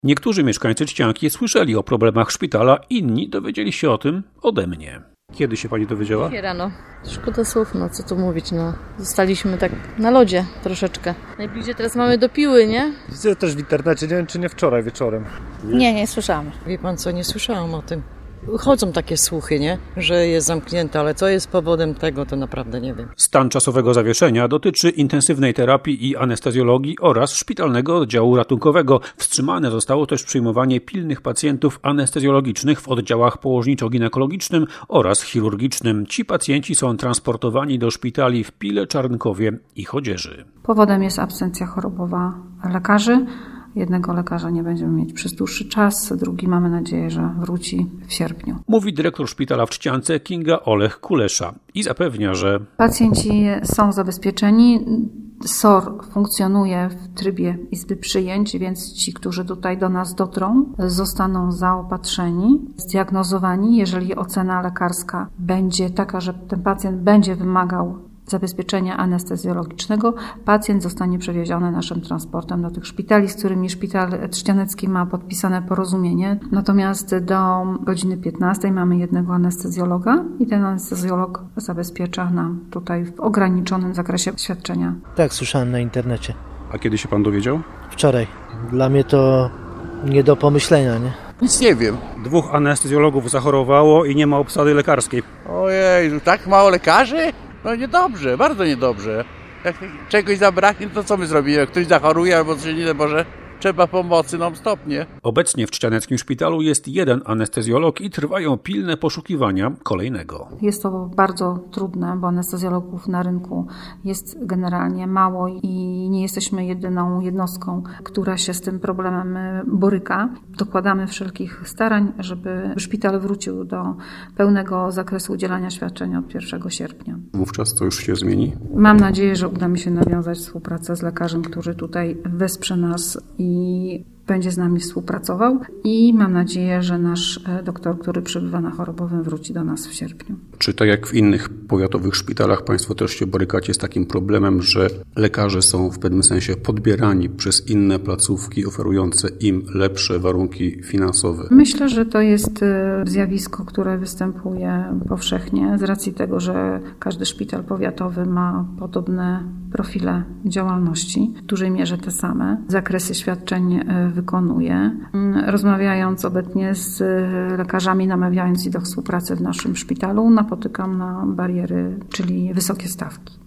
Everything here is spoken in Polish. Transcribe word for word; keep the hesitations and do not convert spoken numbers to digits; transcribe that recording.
Niektórzy mieszkańcy Trzcianki słyszeli o problemach szpitala, inni dowiedzieli się o tym ode mnie. Kiedy się pani dowiedziała? Dzisiaj rano. Szkoda słów, no co tu mówić, no. Zostaliśmy tak na lodzie troszeczkę. Najbliżej teraz mamy do Piły, nie? Widzę też w internecie, nie wiem czy nie wczoraj wieczorem. Nie, nie słyszałam. Wie pan co, nie słyszałam o tym. Chodzą takie słuchy, nie? Że jest zamknięte, ale co jest powodem tego, to naprawdę nie wiem. Stan czasowego zawieszenia dotyczy intensywnej terapii i anestezjologii oraz szpitalnego oddziału ratunkowego. Wstrzymane zostało też przyjmowanie pilnych pacjentów anestezjologicznych w oddziałach położniczo-ginekologicznym oraz chirurgicznym. Ci pacjenci są transportowani do szpitali w Pile, Czarnkowie i Chodzieży. Powodem jest absencja chorobowa lekarzy. Jednego lekarza nie będziemy mieć przez dłuższy czas, drugi mamy nadzieję, że wróci w sierpniu. Mówi dyrektor szpitala w Trzciance Kinga Olech-Kulesza i zapewnia, że pacjenci są zabezpieczeni. S O R funkcjonuje w trybie izby przyjęć, więc ci, którzy tutaj do nas dotrą, zostaną zaopatrzeni, zdiagnozowani. Jeżeli ocena lekarska będzie taka, że ten pacjent będzie wymagał zabezpieczenia anestezjologicznego, pacjent zostanie przewieziony naszym transportem do tych szpitali, z którymi szpital trzcianecki ma podpisane porozumienie. Natomiast do godziny piętnastej mamy jednego anestezjologa i ten anestezjolog zabezpiecza nam tutaj w ograniczonym zakresie świadczenia. Tak, słyszałem na internecie. A kiedy się pan dowiedział? Wczoraj. Dla mnie to nie do pomyślenia, nie? Nic nie wiem. Dwóch anestezjologów zachorowało i nie ma obsady lekarskiej. Ojej, tak mało lekarzy? No niedobrze, bardzo niedobrze. Jak czegoś zabraknie, to co my zrobimy? Jak ktoś zachoruje albo coś nie może, trzeba pomocy non-stop, nie? Obecnie w trzcianeckim szpitalu jest jeden anestezjolog i trwają pilne poszukiwania kolejnego. Jest to bardzo trudne, bo anestezjologów na rynku jest generalnie mało i nie jesteśmy jedyną jednostką, która się z tym problemem boryka. Dokładamy wszelkich starań, żeby szpital wrócił do pełnego zakresu udzielania świadczeń od pierwszego sierpnia. Wówczas to już się zmieni? Mam nadzieję, że uda mi się nawiązać współpracę z lekarzem, który tutaj wesprze nas i i będzie z nami współpracował i mam nadzieję, że nasz doktor, który przebywa na chorobowym, wróci do nas w sierpniu. Czy tak jak w innych powiatowych szpitalach państwo też się borykacie z takim problemem, że lekarze są w pewnym sensie podbierani przez inne placówki oferujące im lepsze warunki finansowe? Myślę, że to jest zjawisko, które występuje powszechnie z racji tego, że każdy szpital powiatowy ma podobne profile działalności, w dużej mierze te same, zakresy świadczeń wykonuje. Rozmawiając obecnie z lekarzami, namawiając ich do współpracy w naszym szpitalu, napotykam na bariery, czyli wysokie stawki.